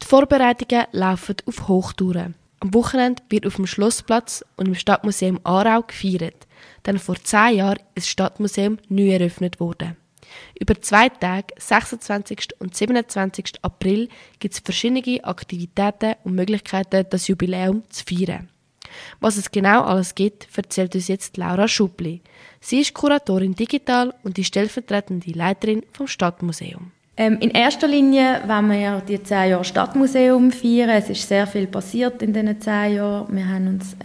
Die Vorbereitungen laufen auf Hochtouren. Am Wochenende wird auf dem Schlossplatz und im Stadtmuseum Aarau gefeiert, denn vor 10 Jahren ist das Stadtmuseum neu eröffnet worden. Über 2 Tage, 26. und 27. April, gibt es verschiedene Aktivitäten und Möglichkeiten, das Jubiläum zu feiern. Was es genau alles gibt, erzählt uns jetzt Laura Schubli. Sie ist Kuratorin Digital und die stellvertretende Leiterin vom Stadtmuseum. In erster Linie wollen wir die 10 Jahre Stadtmuseum feiern. Es ist sehr viel passiert in diesen 10 Jahren. Wir haben uns,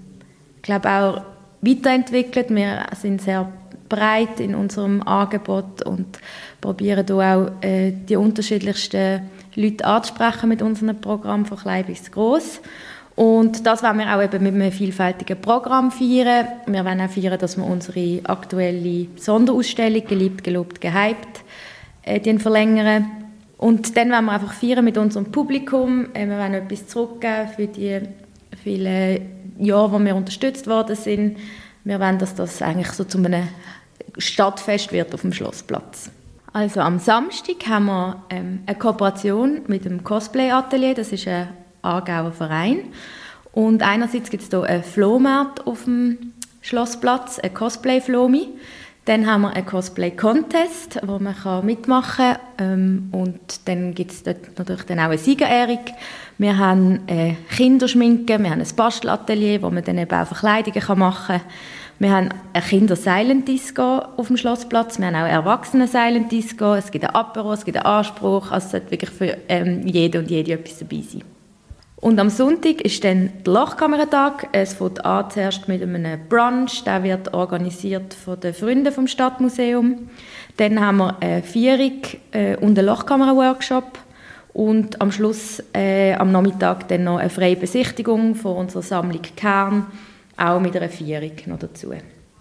auch weiterentwickelt. Wir sind sehr breit in unserem Angebot und probieren hier auch die unterschiedlichsten Leute anzusprechen mit unserem Programm von klein bis gross. Und das wollen wir auch eben mit einem vielfältigen Programm feiern. Wir wollen auch feiern, dass wir unsere aktuelle Sonderausstellung «Geliebt, gelobt, gehypt» verlängern. Und dann wollen wir einfach feiern mit unserem Publikum. Wir wollen etwas zurückgeben für die vielen Jahre, wo wir unterstützt worden sind. Wir wollen, dass das eigentlich so zu einem Stadtfest wird auf dem Schlossplatz. Also am Samstag haben wir eine Kooperation mit dem Cosplay-Atelier. Das ist ein Aargauer Verein. Und einerseits gibt es hier einen Flohmarkt auf dem Schlossplatz, ein Cosplay-Flomi. Dann haben wir einen Cosplay-Contest, wo man mitmachen kann. Und dann gibt es dort natürlich dann auch eine Siegerehrung. Wir haben Kinderschminken, wir haben ein Bastelatelier, wo man dann eben auch Verkleidungen machen kann. Wir haben ein Kinder-Silent-Disco auf dem Schlossplatz. Wir haben auch Erwachsenen-Silent-Disco. Es gibt ein Apero, es gibt einen Anspruch. Also es sollte wirklich für jeden und jede etwas dabei sein. Und am Sonntag ist dann der Lochkameratag. Es fängt an zuerst mit einem Brunch. Der wird organisiert von den Freunden vom Stadtmuseum. Dann haben wir eine Feierung und einen Lochkamera-Workshop. Und am Schluss, am Nachmittag, dann noch eine freie Besichtigung von unserer Sammlung Kern, auch mit einer Feierung noch dazu.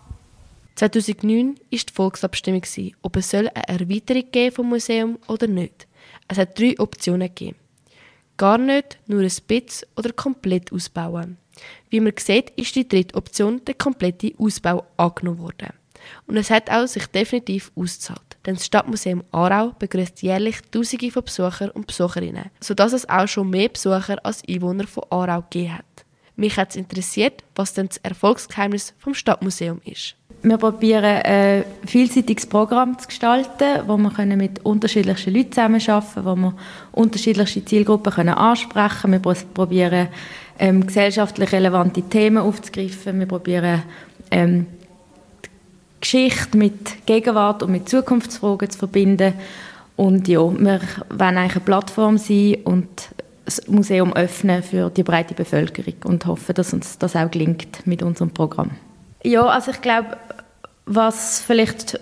2009 war die Volksabstimmung, ob es eine Erweiterung geben vom Museum oder nicht. Es hat 3 Optionen gegeben. Gar nicht, nur ein bisschen oder komplett ausbauen. Wie man sieht, ist die 3. Option der komplette Ausbau angenommen worden. Und es hat auch sich definitiv ausgezahlt, denn das Stadtmuseum Aarau begrüßt jährlich Tausende von Besuchern und Besucherinnen, sodass es auch schon mehr Besucher als Einwohner von Aarau gegeben hat. Mich hat es interessiert, was denn das Erfolgsgeheimnis vom Stadtmuseum ist. Wir probieren ein vielseitiges Programm zu gestalten, wo wir mit unterschiedlichsten Leuten zusammenarbeiten können, wo wir unterschiedlichste Zielgruppen ansprechen können. Wir probieren gesellschaftlich relevante Themen aufzugreifen. Wir probieren die Geschichte mit Gegenwart und mit Zukunftsfragen zu verbinden. Und ja, wir wollen eigentlich eine Plattform sein und das Museum öffnen für die breite Bevölkerung und hoffen, dass uns das auch gelingt mit unserem Programm. Ja, also ich glaube, was vielleicht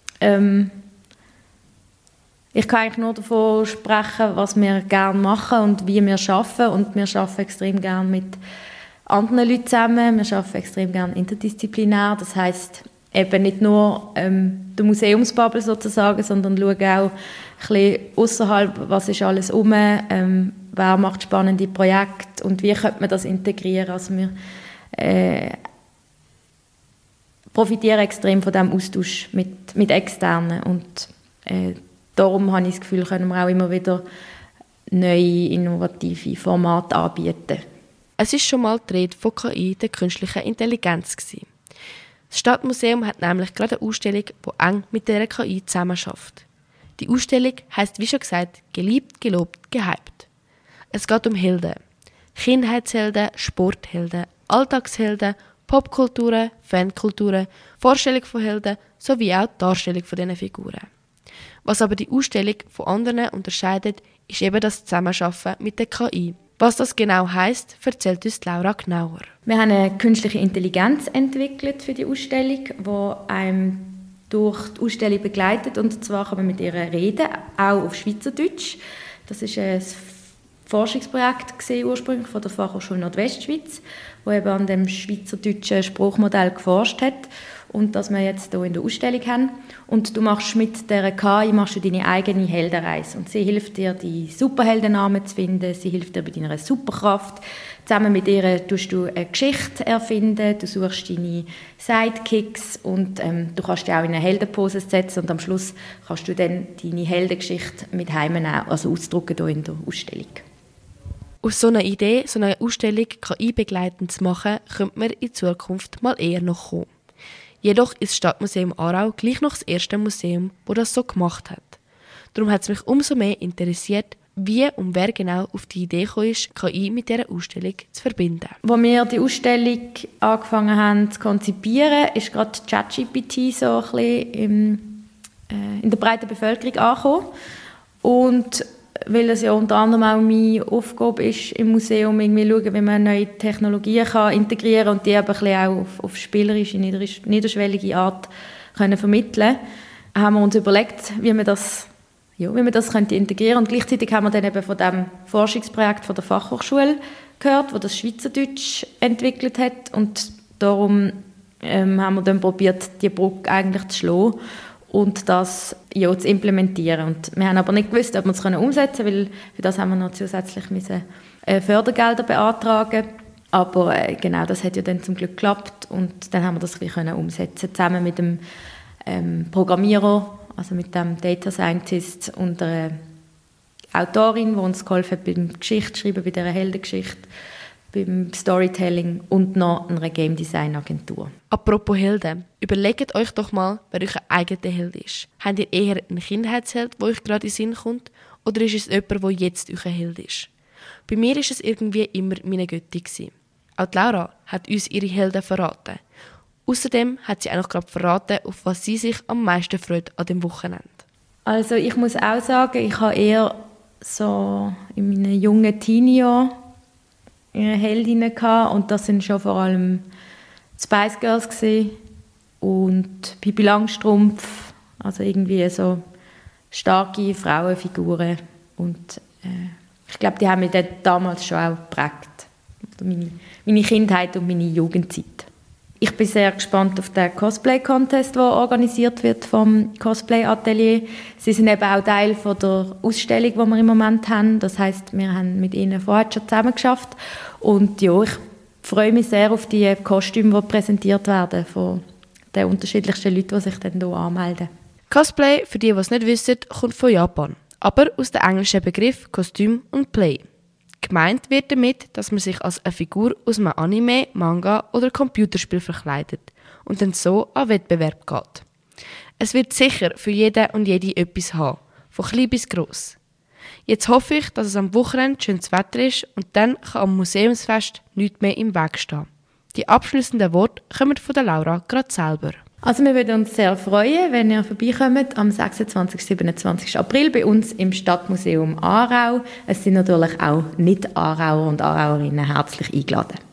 ich kann eigentlich nur davon sprechen, was wir gerne machen und wie wir arbeiten. Und wir arbeiten extrem gerne mit anderen Leuten zusammen. Wir arbeiten extrem gerne interdisziplinär. Das heisst, eben nicht nur der Museumsbubble sozusagen, sondern schauen auch ein bisschen ausserhalb, was ist alles rum, wer macht spannende Projekte und wie könnte man das integrieren. Also wir profitieren extrem von diesem Austausch mit Externen und darum habe ich das Gefühl, können wir auch immer wieder neue, innovative Formate anbieten. Es ist schon mal die Rede von KI, der künstlichen Intelligenz gewesen. Das Stadtmuseum hat nämlich gerade eine Ausstellung, die eng mit dieser KI zusammenarbeitet. Die Ausstellung heisst, wie schon gesagt, «Geliebt, gelobt, gehypt». Es geht um Helden. Kindheitshelden, Sporthelden, Alltagshelden, Popkulturen, Fankulturen, Vorstellung von Helden sowie auch die Darstellung von diesen Figuren. Was aber die Ausstellung von anderen unterscheidet, ist eben das Zusammenarbeiten mit der KI. Was das genau heisst, erzählt uns Laura genauer. Wir haben eine künstliche Intelligenz entwickelt für die Ausstellung, die einem durch die Ausstellung begleitet. Und zwar kann man mit ihr reden, auch auf Schweizerdeutsch. Das ist ein Forschungsprojekt ursprünglich von der Fachhochschule Nordwestschweiz, wo eben an dem schweizerdeutschen Spruchmodell geforscht hat und das wir jetzt hier in der Ausstellung haben. Und du machst mit dieser KI deine eigene Heldenreise und sie hilft dir, die Superheldennamen zu finden, sie hilft dir bei deiner Superkraft. Zusammen mit ihr tust du eine Geschichte erfinden, du suchst deine Sidekicks und du kannst dich auch in eine Heldenpose setzen und am Schluss kannst du dann deine Heldengeschichte mit heimnehmen, also ausdrucken hier in der Ausstellung. Aus so einer Idee, so einer Ausstellung KI-begleitend zu machen, könnte man in Zukunft mal eher noch kommen. Jedoch ist das Stadtmuseum Aarau gleich noch das erste Museum, das das so gemacht hat. Darum hat es mich umso mehr interessiert, wie und wer genau auf die Idee gekommen ist, KI mit dieser Ausstellung zu verbinden. Als wir die Ausstellung angefangen haben zu konzipieren, ist gerade ChatGPT so ein bisschen in der breiten Bevölkerung angekommen. Und weil es ja unter anderem auch meine Aufgabe ist, im Museum irgendwie schauen, wie man neue Technologien kann integrieren kann und die aber ein bisschen auch auf spielerische, niederschwellige Art können vermitteln können, haben wir uns überlegt, wie man das könnte integrieren. Und gleichzeitig haben wir dann eben von dem Forschungsprojekt von der Fachhochschule gehört, wo das Schweizerdeutsch entwickelt hat. Und darum haben wir dann probiert, die Brücke eigentlich zu schlagen und das zu implementieren. Und wir haben aber nicht gewusst, ob wir es umsetzen können, weil für das haben wir noch zusätzlich Fördergelder beantragen. Aber genau, das hat ja dann zum Glück geklappt und dann haben wir das umsetzen zusammen mit dem Programmierer, also mit dem Data Scientist und einer Autorin, die uns geholfen hat beim Geschichtsschreiben, bei dieser Heldengeschichte, beim Storytelling und noch einer Game Design Agentur. Apropos Helden, überlegt euch doch mal, wer euer eigener Held ist. Habt ihr eher einen Kindheitsheld, der euch gerade in den Sinn kommt, oder ist es jemand, der jetzt euer Held ist? Bei mir war es irgendwie immer meine Göttin. Auch die Laura hat uns ihre Helden verraten. Außerdem hat sie auch noch gerade verraten, auf was sie sich am meisten freut an dem Wochenende. Also ich muss auch sagen, ich habe eher so in meinen jungen Teenie-Jahren Heldinnen gehabt, und das sind schon vor allem Spice Girls gewesen und Pippi Langstrumpf, also irgendwie so starke Frauenfiguren, und ich glaube, die haben mich dann damals schon auch geprägt, meine Kindheit und meine Jugendzeit. Ich bin sehr gespannt auf den Cosplay-Contest, der organisiert wird vom Cosplay-Atelier. Sie sind eben auch Teil von der Ausstellung, die wir im Moment haben. Das heisst, wir haben mit ihnen vorher schon zusammen geschafft. Und ja, ich freue mich sehr auf die Kostüme, die präsentiert werden von den unterschiedlichsten Leuten, die sich dann hier anmelden. Cosplay, für die es nicht wissen, kommt von Japan, aber aus dem englischen Begriff Kostüm und Play. Gemeint wird damit, dass man sich als eine Figur aus einem Anime, Manga oder Computerspiel verkleidet und dann so an Wettbewerb geht. Es wird sicher für jeden und jede etwas haben, von klein bis gross. Jetzt hoffe ich, dass es am Wochenende schönes Wetter ist und dann kann am Museumsfest nichts mehr im Weg stehen. Die abschließenden Worte kommen von der Laura gerade selber. Also wir würden uns sehr freuen, wenn ihr vorbeikommt am 26. und 27. April bei uns im Stadtmuseum Aarau. Es sind natürlich auch Nicht-Aarauer und Aarauerinnen herzlich eingeladen.